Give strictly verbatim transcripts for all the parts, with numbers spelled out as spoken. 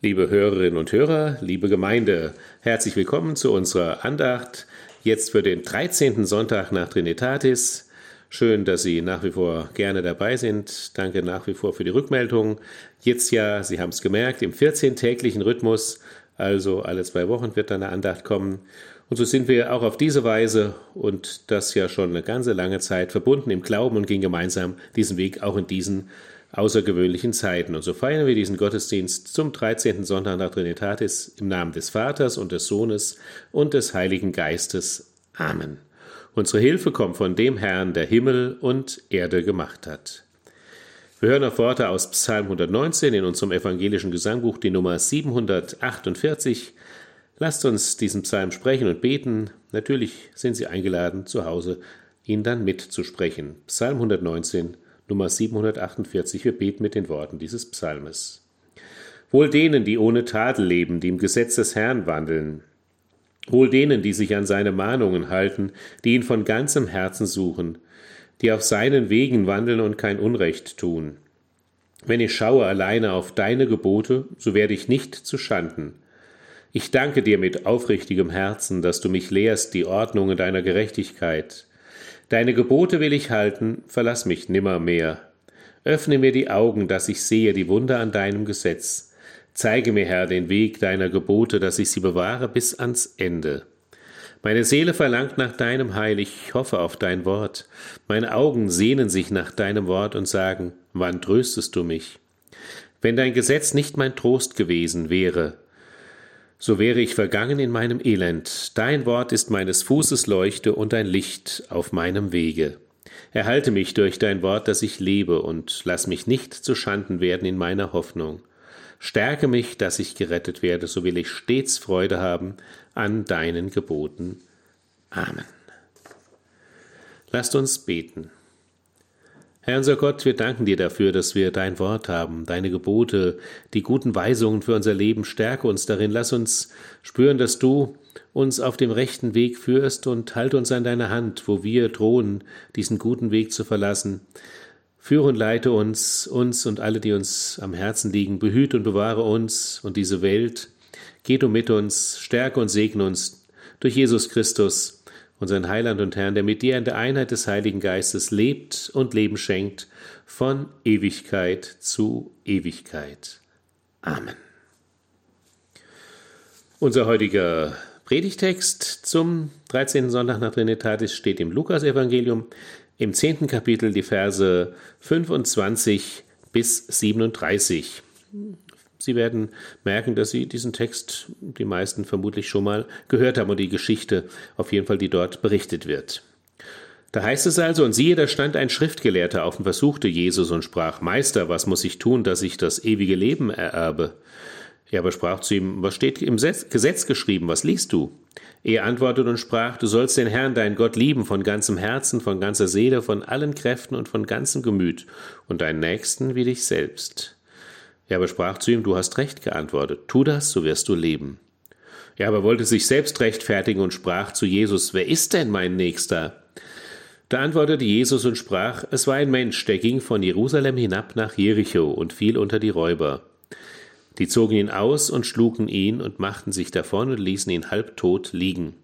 Liebe Hörerinnen und Hörer, liebe Gemeinde, herzlich willkommen zu unserer Andacht, jetzt für den dreizehnten Sonntag nach Trinitatis. Schön, dass Sie nach wie vor gerne dabei sind. Danke nach wie vor für die Rückmeldung. Jetzt ja, Sie haben es gemerkt, im vierzehntäglichen Rhythmus, also alle zwei Wochen wird dann eine Andacht kommen. Und so sind wir auch auf diese Weise und das ja schon eine ganze lange Zeit verbunden im Glauben und gehen gemeinsam diesen Weg auch in diesen außergewöhnlichen Zeiten. Und so feiern wir diesen Gottesdienst zum dreizehnten Sonntag nach Trinitatis im Namen des Vaters und des Sohnes und des Heiligen Geistes. Amen. Unsere Hilfe kommt von dem Herrn, der Himmel und Erde gemacht hat. Wir hören auf Worte aus Psalm hundertneunzehn in unserem evangelischen Gesangbuch, die Nummer siebenhundertachtundvierzig. Lasst uns diesen Psalm sprechen und beten. Natürlich sind Sie eingeladen, zu Hause ihn dann mitzusprechen. Psalm hundertneunzehn, Nummer siebenhundertachtundvierzig, wir beten mit den Worten dieses Psalmes. Wohl denen, die ohne Tadel leben, die im Gesetz des Herrn wandeln. Wohl denen, die sich an seine Mahnungen halten, die ihn von ganzem Herzen suchen, die auf seinen Wegen wandeln und kein Unrecht tun. Wenn ich schaue alleine auf deine Gebote, so werde ich nicht zu Schanden. Ich danke dir mit aufrichtigem Herzen, dass du mich lehrst die Ordnungen deiner Gerechtigkeit. Deine Gebote will ich halten, verlass mich nimmermehr. Öffne mir die Augen, dass ich sehe die Wunder an deinem Gesetz. Zeige mir, Herr, den Weg deiner Gebote, dass ich sie bewahre bis ans Ende. Meine Seele verlangt nach deinem Heil, ich hoffe auf dein Wort. Meine Augen sehnen sich nach deinem Wort und sagen, wann tröstest du mich? Wenn dein Gesetz nicht mein Trost gewesen wäre, so wäre ich vergangen in meinem Elend. Dein Wort ist meines Fußes Leuchte und ein Licht auf meinem Wege. Erhalte mich durch dein Wort, dass ich lebe, und lass mich nicht zu Schanden werden in meiner Hoffnung. Stärke mich, dass ich gerettet werde, so will ich stets Freude haben an deinen Geboten. Amen. Lasst uns beten. Herr unser Gott, wir danken dir dafür, dass wir dein Wort haben, deine Gebote, die guten Weisungen für unser Leben. Stärke uns darin. Lass uns spüren, dass du uns auf dem rechten Weg führst, und halte uns an deiner Hand, wo wir drohen, diesen guten Weg zu verlassen. Führe und leite uns, uns und alle, die uns am Herzen liegen. Behüte und bewahre uns und diese Welt. Geh du mit uns, stärke und segne uns durch Jesus Christus, unseren Heiland und Herrn, der mit dir in der Einheit des Heiligen Geistes lebt und Leben schenkt, von Ewigkeit zu Ewigkeit. Amen. Unser heutiger Predigtext zum dreizehnten Sonntag nach Trinitatis steht im Lukas-Evangelium, im zehnten Kapitel, die Verse fünfundzwanzig bis siebenunddreißig. Sie werden merken, dass Sie diesen Text, die meisten vermutlich schon mal gehört haben, und die Geschichte auf jeden Fall, die dort berichtet wird. Da heißt es also, und siehe, da stand ein Schriftgelehrter auf und versuchte Jesus und sprach, Meister, was muss ich tun, dass ich das ewige Leben ererbe? Er aber sprach zu ihm, was steht im Gesetz geschrieben, was liest du? Er antwortete und sprach, du sollst den Herrn, deinen Gott, lieben von ganzem Herzen, von ganzer Seele, von allen Kräften und von ganzem Gemüt und deinen Nächsten wie dich selbst. Er aber sprach zu ihm, du hast recht geantwortet, tu das, so wirst du leben. Er aber wollte sich selbst rechtfertigen und sprach zu Jesus, wer ist denn mein Nächster? Da antwortete Jesus und sprach, es war ein Mensch, der ging von Jerusalem hinab nach Jericho und fiel unter die Räuber. Die zogen ihn aus und schlugen ihn und machten sich davon und ließen ihn halbtot liegen.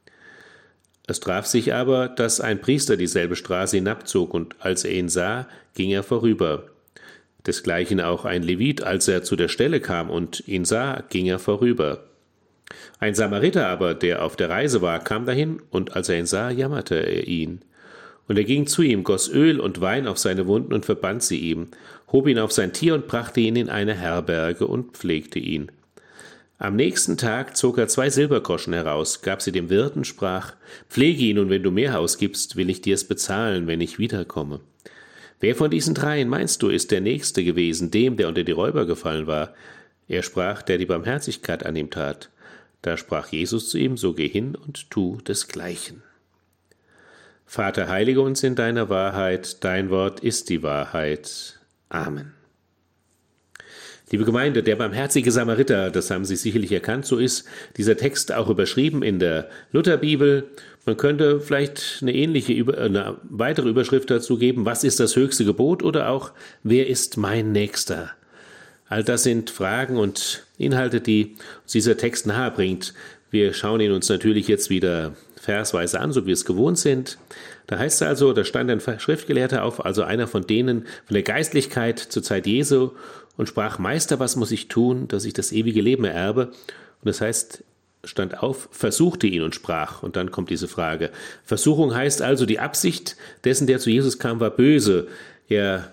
Es traf sich aber, dass ein Priester dieselbe Straße hinabzog, und als er ihn sah, ging er vorüber. Desgleichen auch ein Levit, als er zu der Stelle kam und ihn sah, ging er vorüber. Ein Samariter aber, der auf der Reise war, kam dahin, und als er ihn sah, jammerte er ihn. Und er ging zu ihm, goss Öl und Wein auf seine Wunden und verband sie ihm, hob ihn auf sein Tier und brachte ihn in eine Herberge und pflegte ihn. Am nächsten Tag zog er zwei Silbergroschen heraus, gab sie dem Wirt und sprach, pflege ihn, und wenn du mehr ausgibst, will ich dir's bezahlen, wenn ich wiederkomme. Wer von diesen dreien, meinst du, ist der Nächste gewesen, dem, der unter die Räuber gefallen war? Er sprach, der die Barmherzigkeit an ihm tat. Da sprach Jesus zu ihm, so geh hin und tu desgleichen. Vater, heilige uns in deiner Wahrheit, dein Wort ist die Wahrheit. Amen. Liebe Gemeinde, der barmherzige Samariter, das haben Sie sicherlich erkannt, so ist dieser Text auch überschrieben in der Lutherbibel. Man könnte vielleicht eine ähnliche, eine weitere Überschrift dazu geben, was ist das höchste Gebot, oder auch, wer ist mein Nächster? All das sind Fragen und Inhalte, die uns dieser Text nahebringt. Wir schauen ihn uns natürlich jetzt wieder versweise an, so wie wir es gewohnt sind. Da heißt es also, da stand ein Schriftgelehrter auf, also einer von denen, von der Geistlichkeit zur Zeit Jesu, und sprach: Meister, was muss ich tun, dass ich das ewige Leben ererbe? Und das heißt, stand auf, versuchte ihn und sprach. Und dann kommt diese Frage. Versuchung heißt also, die Absicht dessen, der zu Jesus kam, war böse. Er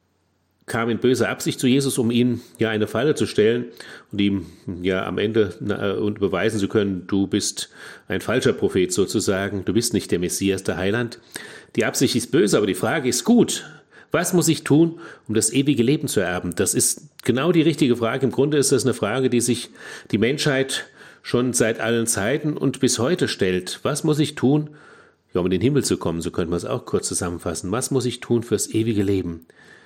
kam in böser Absicht zu Jesus, um ihm ja eine Falle zu stellen und ihm ja am Ende na, und beweisen zu können, du bist ein falscher Prophet sozusagen, du bist nicht der Messias, der Heiland. Die Absicht ist böse, aber die Frage ist gut. Was muss ich tun, um das ewige Leben zu erben? Das ist genau die richtige Frage. Im Grunde ist das eine Frage, die sich die Menschheit schon seit allen Zeiten und bis heute stellt. Was muss ich tun, ja, um in den Himmel zu kommen? So könnte man es auch kurz zusammenfassen. Was muss ich tun fürs ewige Leben?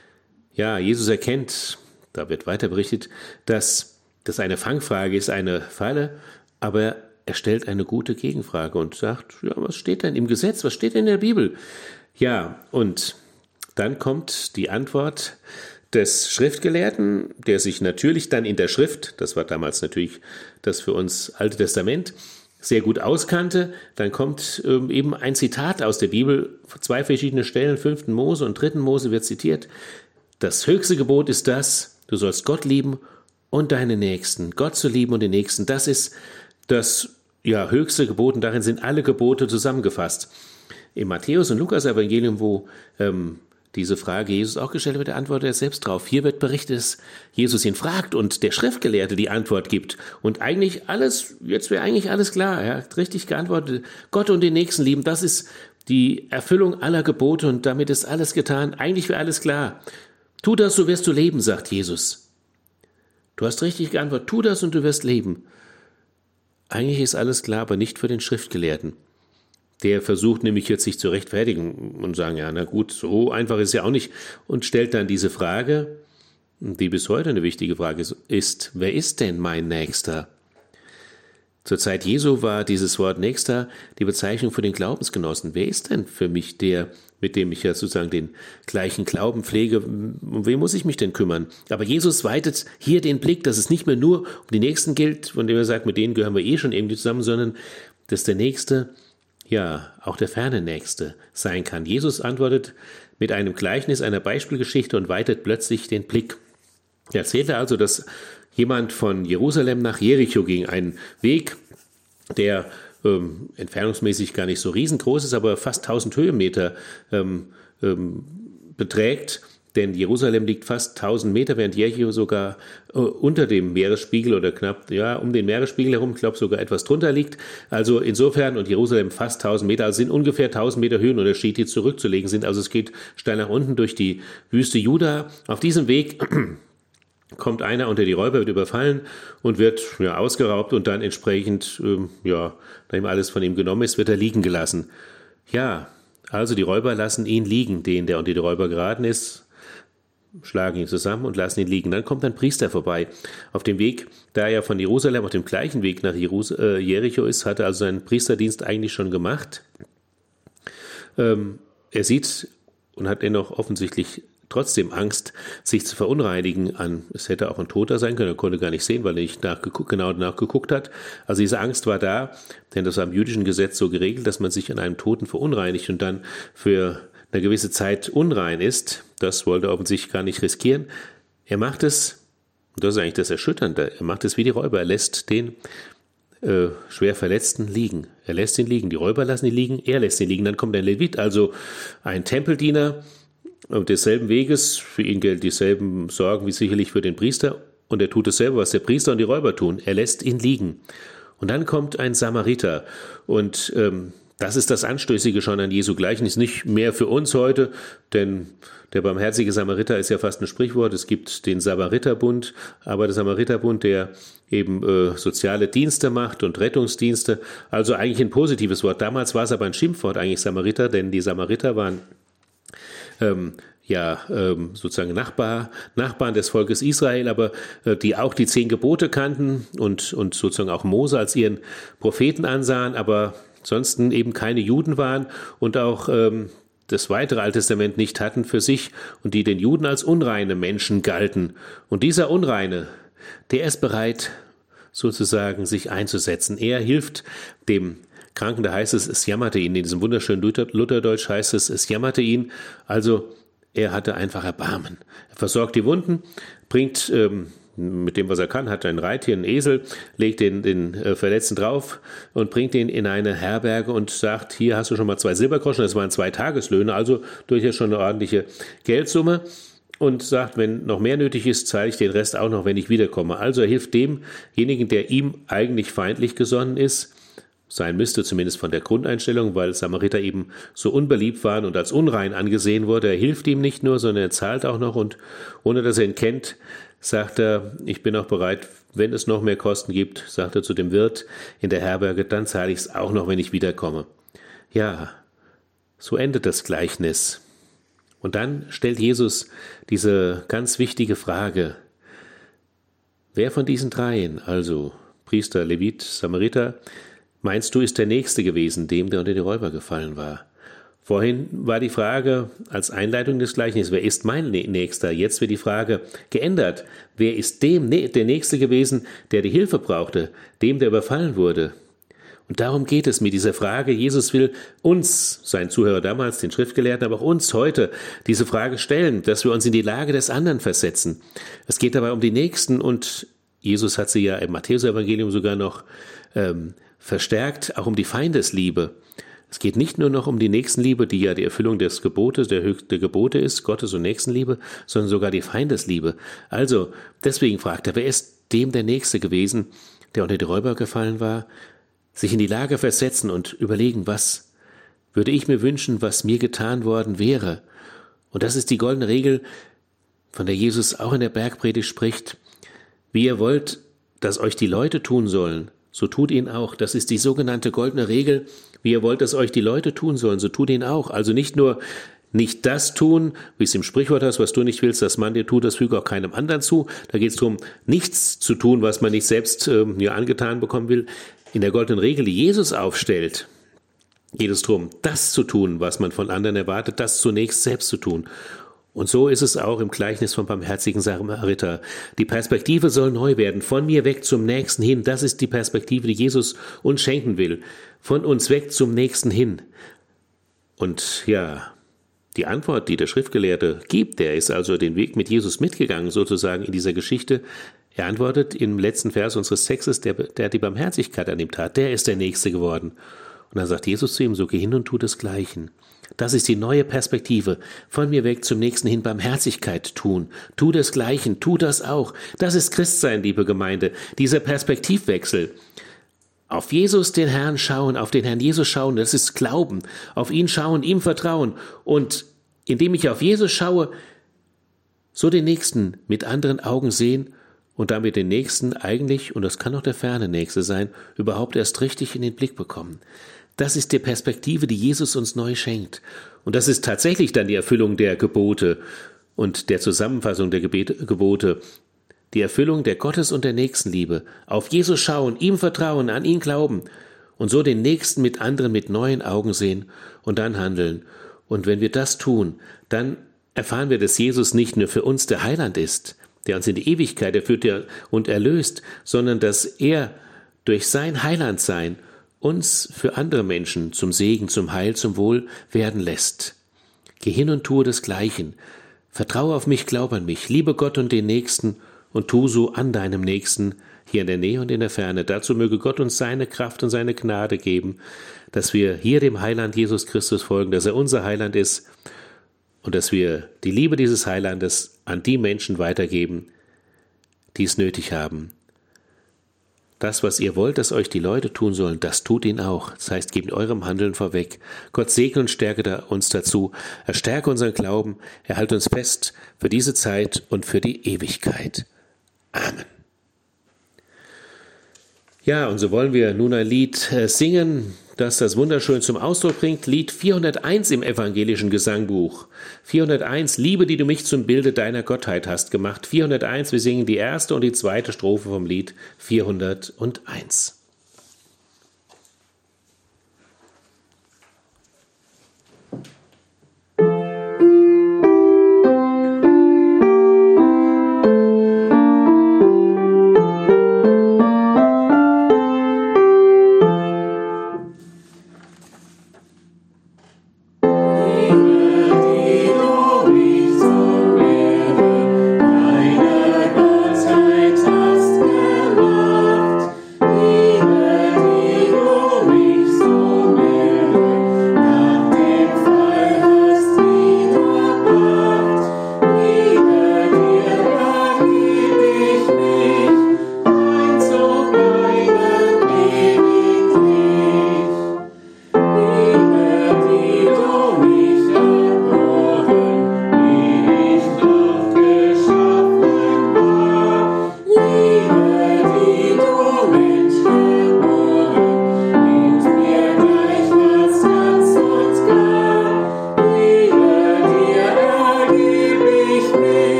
Ja, Jesus erkennt, da wird weiter berichtet, dass das eine Fangfrage ist, eine Falle, aber er stellt eine gute Gegenfrage und sagt, ja, was steht denn im Gesetz, was steht denn in der Bibel? Ja, und dann kommt die Antwort des Schriftgelehrten, der sich natürlich dann in der Schrift, das war damals natürlich das für uns Alte Testament, sehr gut auskannte. Dann kommt ähm, eben ein Zitat aus der Bibel, zwei verschiedene Stellen, fünften Mose und dritten Mose wird zitiert. Das höchste Gebot ist das, du sollst Gott lieben und deinen Nächsten. Gott zu lieben und den Nächsten, das ist das ja, höchste Gebot und darin sind alle Gebote zusammengefasst. Im Matthäus- und Lukas-Evangelium, wo ähm, diese Frage Jesus auch gestellt wird, antwortet er selbst drauf. Hier wird berichtet, dass Jesus ihn fragt und der Schriftgelehrte die Antwort gibt. Und eigentlich alles, jetzt wäre eigentlich alles klar. Er hat richtig geantwortet. Gott und den Nächsten lieben, das ist die Erfüllung aller Gebote und damit ist alles getan. Eigentlich wäre alles klar. Tu das, so wirst du leben, sagt Jesus. Du hast richtig geantwortet, tu das und du wirst leben. Eigentlich ist alles klar, aber nicht für den Schriftgelehrten. Der versucht nämlich jetzt sich zu rechtfertigen und sagen, ja, na gut, so einfach ist es ja auch nicht. Und stellt dann diese Frage, die bis heute eine wichtige Frage ist, wer ist denn mein Nächster? Zur Zeit Jesu war dieses Wort Nächster die Bezeichnung für den Glaubensgenossen. Wer ist denn für mich der, mit dem ich ja sozusagen den gleichen Glauben pflege? Um wen muss ich mich denn kümmern? Aber Jesus weitet hier den Blick, dass es nicht mehr nur um die Nächsten gilt, von dem er sagt, mit denen gehören wir eh schon irgendwie zusammen, sondern dass der Nächste, ja, auch der ferne Nächste sein kann. Jesus antwortet mit einem Gleichnis, einer Beispielgeschichte und weitet plötzlich den Blick. Er erzählte also, dass jemand von Jerusalem nach Jericho ging, ein Weg, der ähm, entfernungsmäßig gar nicht so riesengroß ist, aber fast tausend Höhenmeter ähm, ähm, beträgt. Denn Jerusalem liegt fast tausend Meter, während Jericho sogar äh, unter dem Meeresspiegel oder knapp ja um den Meeresspiegel herum, ich glaube sogar etwas drunter liegt. Also insofern und Jerusalem fast tausend Meter, also sind ungefähr tausend Meter Höhenunterschied, die zurückzulegen sind. Also es geht steil nach unten durch die Wüste Juda. Auf diesem Weg kommt einer unter die Räuber, wird überfallen und wird ja, ausgeraubt und dann entsprechend, ähm, ja, nachdem alles von ihm genommen ist, wird er liegen gelassen. Ja, also die Räuber lassen ihn liegen, den, der unter die Räuber geraten ist, schlagen ihn zusammen und lassen ihn liegen. Dann kommt ein Priester vorbei. Auf dem Weg, da er von Jerusalem auf dem gleichen Weg nach Jerus- äh, Jericho ist, hat er also seinen Priesterdienst eigentlich schon gemacht. Ähm, er sieht und hat dennoch offensichtlich trotzdem Angst, sich zu verunreinigen an, es hätte auch ein Toter sein können, er konnte gar nicht sehen, weil er nicht nachgeguckt, genau nachgeguckt hat. Also diese Angst war da, denn das war im jüdischen Gesetz so geregelt, dass man sich an einem Toten verunreinigt und dann für eine gewisse Zeit unrein ist. Das wollte er offensichtlich gar nicht riskieren. Er macht es, und das ist eigentlich das Erschütternde, er macht es wie die Räuber, er lässt den äh, schwer Verletzten liegen. Er lässt ihn liegen, die Räuber lassen ihn liegen, er lässt ihn liegen. Dann kommt ein Levit, also ein Tempeldiener, desselben Weges, für ihn gelten dieselben Sorgen wie sicherlich für den Priester und er tut dasselbe, was der Priester und die Räuber tun. Er lässt ihn liegen. Und dann kommt ein Samariter und ähm, das ist das Anstößige schon an Jesu Gleichnis, nicht mehr für uns heute, denn der barmherzige Samariter ist ja fast ein Sprichwort. Es gibt den Samariterbund, aber der Samariterbund, der eben äh, soziale Dienste macht und Rettungsdienste, also eigentlich ein positives Wort. Damals war es aber ein Schimpfwort eigentlich Samariter, denn die Samariter waren Ähm, ja, ähm, sozusagen Nachbar, Nachbarn des Volkes Israel, aber äh, die auch die zehn Gebote kannten und, und sozusagen auch Mose als ihren Propheten ansahen, aber ansonsten eben keine Juden waren und auch ähm, das weitere Alte Testament nicht hatten für sich und die den Juden als unreine Menschen galten. Und dieser Unreine, der ist bereit, sozusagen sich einzusetzen. Er hilft dem Kranken, da heißt es, es jammerte ihn. In diesem wunderschönen Luther, Lutherdeutsch heißt es, es jammerte ihn. Also er hatte einfach Erbarmen. Er versorgt die Wunden, bringt ähm, mit dem, was er kann, hat ein Reittier, einen Esel, legt den, den äh, Verletzten drauf und bringt ihn in eine Herberge und sagt, hier hast du schon mal zwei Silbergroschen, das waren zwei Tageslöhne, also durchaus schon eine ordentliche Geldsumme. Und sagt, wenn noch mehr nötig ist, zahle ich den Rest auch noch, wenn ich wiederkomme. Also er hilft demjenigen, der ihm eigentlich feindlich gesonnen ist, sein müsste zumindest von der Grundeinstellung, weil Samariter eben so unbeliebt waren und als unrein angesehen wurde. Er hilft ihm nicht nur, sondern er zahlt auch noch und ohne dass er ihn kennt, sagt er, ich bin auch bereit, wenn es noch mehr Kosten gibt, sagt er zu dem Wirt in der Herberge, dann zahle ich es auch noch, wenn ich wiederkomme. Ja, so endet das Gleichnis. Und dann stellt Jesus diese ganz wichtige Frage, wer von diesen dreien, also Priester, Levit, Samariter, meinst du, ist der Nächste gewesen, dem, der unter die Räuber gefallen war? Vorhin war die Frage als Einleitung des Gleichnisses, wer ist mein Nächster? Jetzt wird die Frage geändert, wer ist dem der Nächste gewesen, der die Hilfe brauchte, dem, der überfallen wurde? Und darum geht es mit dieser Frage. Jesus will uns, seinen Zuhörer damals, den Schriftgelehrten, aber auch uns heute diese Frage stellen, dass wir uns in die Lage des anderen versetzen. Es geht dabei um die Nächsten und Jesus hat sie ja im Matthäus-Evangelium sogar noch ähm, verstärkt, auch um die Feindesliebe. Es geht nicht nur noch um die Nächstenliebe, die ja die Erfüllung des Gebotes, der höchste Gebote ist, Gottes und Nächstenliebe, sondern sogar die Feindesliebe. Also, deswegen fragt er, wer ist dem der Nächste gewesen, der unter die Räuber gefallen war? Sich in die Lage versetzen und überlegen, was würde ich mir wünschen, was mir getan worden wäre. Und das ist die goldene Regel, von der Jesus auch in der Bergpredigt spricht. Wie ihr wollt, dass euch die Leute tun sollen, so tut ihnen auch. Das ist die sogenannte goldene Regel. Wie ihr wollt, dass euch die Leute tun sollen, so tut ihnen auch. Also nicht nur nicht das tun, wie es im Sprichwort heißt, was du nicht willst, dass man dir tut, das füge auch keinem anderen zu. Da geht es darum, nichts zu tun, was man nicht selbst äh, ja, angetan bekommen will. In der goldenen Regel, die Jesus aufstellt, geht es darum, das zu tun, was man von anderen erwartet, das zunächst selbst zu tun. Und so ist es auch im Gleichnis vom barmherzigen Samariter. Die Perspektive soll neu werden, von mir weg zum Nächsten hin. Das ist die Perspektive, die Jesus uns schenken will. Von uns weg zum Nächsten hin. Und ja, die Antwort, die der Schriftgelehrte gibt, der ist also den Weg mit Jesus mitgegangen, sozusagen in dieser Geschichte. Er antwortet im letzten Vers unseres Textes, der, der die Barmherzigkeit an ihm tat, der ist der Nächste geworden. Und dann sagt Jesus zu ihm, so geh hin und tu desgleichen. Das ist die neue Perspektive. Von mir weg zum Nächsten hin Barmherzigkeit tun. Tu desgleichen, tu das auch. Das ist Christsein, liebe Gemeinde. Dieser Perspektivwechsel. Auf Jesus, den Herrn, schauen, auf den Herrn Jesus schauen, das ist Glauben. Auf ihn schauen, ihm vertrauen. Und indem ich auf Jesus schaue, so den Nächsten mit anderen Augen sehen und damit den Nächsten eigentlich, und das kann auch der ferne Nächste sein, überhaupt erst richtig in den Blick bekommen. Das ist die Perspektive, die Jesus uns neu schenkt. Und das ist tatsächlich dann die Erfüllung der Gebote und der Zusammenfassung der Gebete, Gebote. Die Erfüllung der Gottes- und der Nächstenliebe. Auf Jesus schauen, ihm vertrauen, an ihn glauben und so den Nächsten mit anderen mit neuen Augen sehen und dann handeln. Und wenn wir das tun, dann erfahren wir, dass Jesus nicht nur für uns der Heiland ist, der uns in die Ewigkeit erführt und erlöst, sondern dass er durch sein Heilandsein uns für andere Menschen zum Segen, zum Heil, zum Wohl werden lässt. Geh hin und tue desgleichen. Vertraue auf mich, glaub an mich, liebe Gott und den Nächsten und tu so an deinem Nächsten, hier in der Nähe und in der Ferne. Dazu möge Gott uns seine Kraft und seine Gnade geben, dass wir hier dem Heiland Jesus Christus folgen, dass er unser Heiland ist und dass wir die Liebe dieses Heilandes an die Menschen weitergeben, die es nötig haben. Das, was ihr wollt, dass euch die Leute tun sollen, das tut ihn auch. Das heißt, gebt eurem Handeln vorweg. Gott segne und stärke uns dazu. Er stärke unseren Glauben. Er halte uns fest für diese Zeit und für die Ewigkeit. Amen. Ja, und so wollen wir nun ein Lied singen, das das wunderschön zum Ausdruck bringt. Lied vierhunderteins im evangelischen Gesangbuch. vierhunderteins, Liebe, die du mich zum Bilde deiner Gottheit hast gemacht. vierhunderteins, wir singen die erste und die zweite Strophe vom Lied vierhunderteins.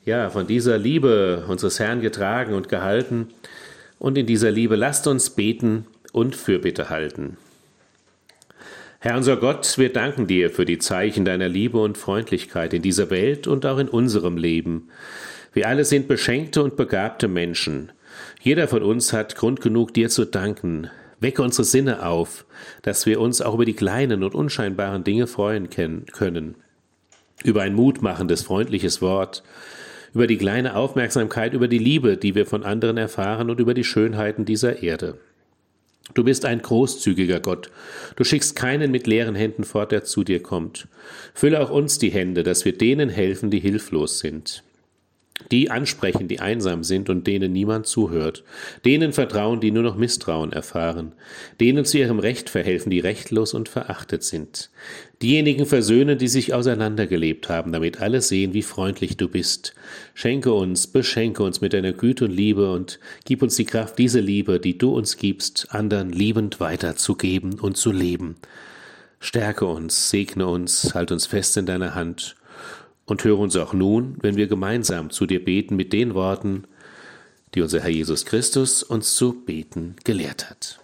ja, von dieser Liebe unseres Herrn getragen und gehalten. Und in dieser Liebe lasst uns beten und Fürbitte halten. Herr unser Gott, wir danken dir für die Zeichen deiner Liebe und Freundlichkeit in dieser Welt und auch in unserem Leben. Wir alle sind beschenkte und begabte Menschen. Jeder von uns hat Grund genug, dir zu danken. Wecke unsere Sinne auf, dass wir uns auch über die kleinen und unscheinbaren Dinge freuen können. Über ein mutmachendes, freundliches Wort, über die kleine Aufmerksamkeit, über die Liebe, die wir von anderen erfahren und über die Schönheiten dieser Erde. Du bist ein großzügiger Gott. Du schickst keinen mit leeren Händen fort, der zu dir kommt. Fülle auch uns die Hände, dass wir denen helfen, die hilflos sind. Die ansprechen, die einsam sind und denen niemand zuhört. Denen vertrauen, die nur noch Misstrauen erfahren. Denen zu ihrem Recht verhelfen, die rechtlos und verachtet sind. Diejenigen versöhnen, die sich auseinandergelebt haben, damit alle sehen, wie freundlich du bist. Schenke uns, beschenke uns mit deiner Güte und Liebe und gib uns die Kraft, diese Liebe, die du uns gibst, anderen liebend weiterzugeben und zu leben. Stärke uns, segne uns, halt uns fest in deiner Hand. Und höre uns auch nun, wenn wir gemeinsam zu dir beten mit den Worten, die unser Herr Jesus Christus uns zu beten gelehrt hat.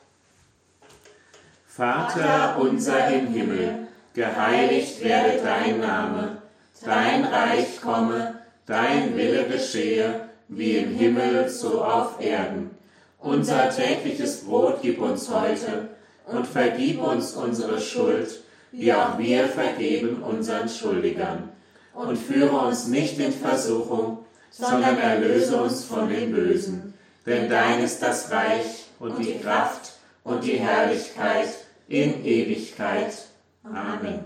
Vater unser im Himmel, geheiligt werde dein Name, dein Reich komme, dein Wille geschehe, wie im Himmel so auf Erden. Unser tägliches Brot gib uns heute und vergib uns unsere Schuld, wie auch wir vergeben unseren Schuldigern. Und führe uns nicht in Versuchung, sondern erlöse uns von dem Bösen. Denn dein ist das Reich und die Kraft und die Herrlichkeit in Ewigkeit. Amen.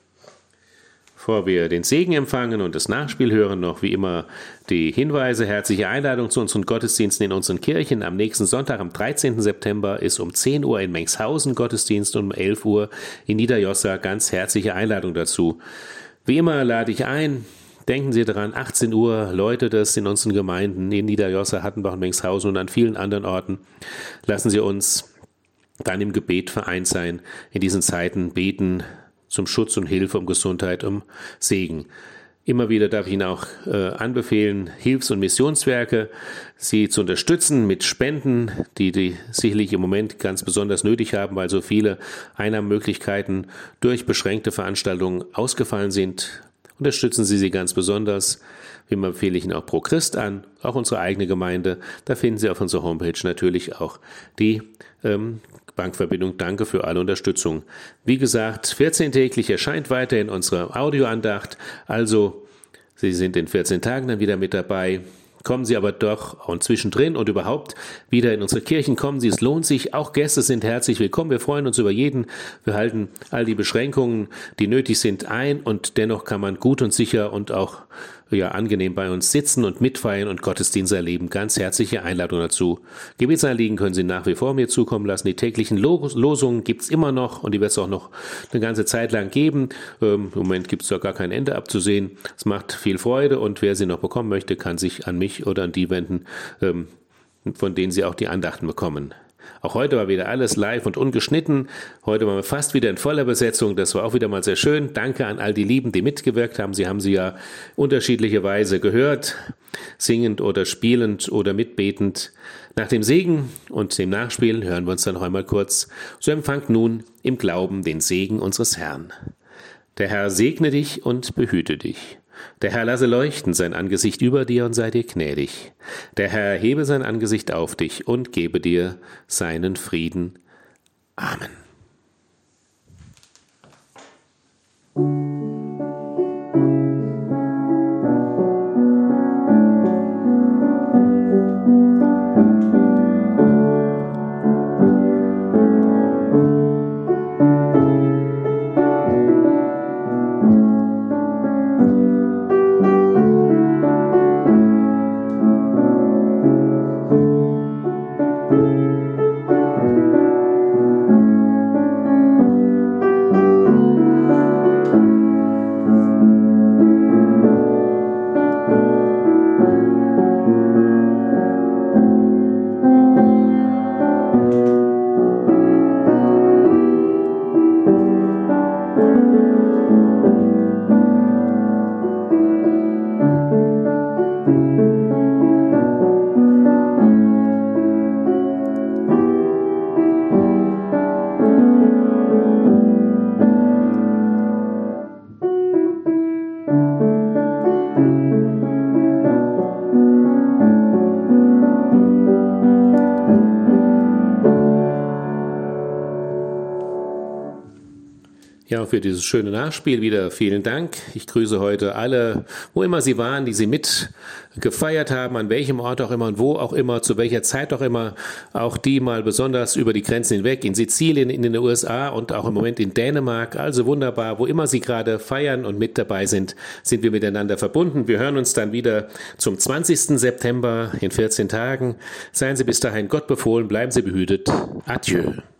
Bevor wir den Segen empfangen und das Nachspiel hören, noch wie immer die Hinweise, herzliche Einladung zu unseren Gottesdiensten in unseren Kirchen. Am nächsten Sonntag, am dreizehnten September, ist um zehn Uhr in Mengshausen Gottesdienst und um elf Uhr in Niederjossa. Ganz herzliche Einladung dazu. Wie immer lade ich ein, denken Sie daran, achtzehn Uhr läutet es in unseren Gemeinden, in Niederjossa, Hattenbach und Mengshausen und an vielen anderen Orten. Lassen Sie uns dann im Gebet vereint sein, in diesen Zeiten beten zum Schutz und Hilfe, um Gesundheit, um Segen. Immer wieder darf ich Ihnen auch äh, anbefehlen, Hilfs- und Missionswerke, sie zu unterstützen mit Spenden, die die sicherlich im Moment ganz besonders nötig haben, weil so viele Einnahmenmöglichkeiten durch beschränkte Veranstaltungen ausgefallen sind. Unterstützen Sie sie ganz besonders. Wie immer empfehle ich Ihnen auch Pro Christ an, auch unsere eigene Gemeinde. Da finden Sie auf unserer Homepage natürlich auch die ähm, Bankverbindung. Danke für alle Unterstützung. Wie gesagt, vierzehntäglich erscheint weiterhin unsere Audioandacht. Also, Sie sind in vierzehn Tagen dann wieder mit dabei. Kommen Sie aber doch und zwischendrin und überhaupt wieder in unsere Kirchen. Kommen Sie, es lohnt sich. Auch Gäste sind herzlich willkommen. Wir freuen uns über jeden. Wir halten all die Beschränkungen, die nötig sind, ein. Und dennoch kann man gut und sicher und auch ja, angenehm bei uns sitzen und mitfeiern und Gottesdienst erleben. Ganz herzliche Einladung dazu. Gebetsanliegen können Sie nach wie vor mir zukommen lassen. Die täglichen Losungen gibt's immer noch und die wird es auch noch eine ganze Zeit lang geben. Ähm, Im Moment gibt es da gar kein Ende abzusehen. Es macht viel Freude und wer sie noch bekommen möchte, kann sich an mich oder an die wenden, ähm, von denen Sie auch die Andachten bekommen. Auch heute war wieder alles live und ungeschnitten. Heute waren wir fast wieder in voller Besetzung. Das war auch wieder mal sehr schön. Danke an all die Lieben, die mitgewirkt haben. Sie haben sie ja unterschiedliche Weise gehört, singend oder spielend oder mitbetend. Nach dem Segen und dem Nachspiel hören wir uns dann noch einmal kurz. So empfangt nun im Glauben den Segen unseres Herrn. Der Herr segne dich und behüte dich. Der Herr lasse leuchten sein Angesicht über dir und sei dir gnädig. Der Herr erhebe sein Angesicht auf dich und gebe dir seinen Frieden. Amen. Ja, für dieses schöne Nachspiel wieder vielen Dank. Ich grüße heute alle, wo immer Sie waren, die Sie mit gefeiert haben, an welchem Ort auch immer und wo auch immer, zu welcher Zeit auch immer. Auch die mal besonders über die Grenzen hinweg, in Sizilien, in den U S A und auch im Moment in Dänemark. Also wunderbar, wo immer Sie gerade feiern und mit dabei sind, sind wir miteinander verbunden. Wir hören uns dann wieder zum zwanzigsten September in vierzehn Tagen. Seien Sie bis dahin Gott befohlen, bleiben Sie behütet. Adieu.